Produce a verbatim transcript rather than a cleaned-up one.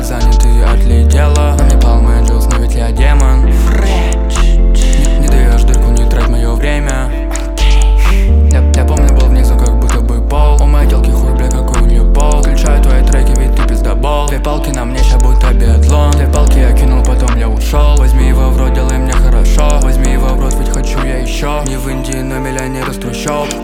была занята и отлетела. На мне Palm Angels, но ведь я демон. Не, не даешь дырку, не трать мое время. Я, я помню, был внизу, как будто бы пол. У моей телки хуй, бля, какой у нее пол. Включаю твои треки, ведь ты пиздобол. Две палки на мне, ща будто биатлон. Две палки я кинул, потом я ушел. Возьми его в рот, делай мне хорошо. Возьми его в рот, ведь хочу я еще. Не в Индии, но миллионер из трущоб.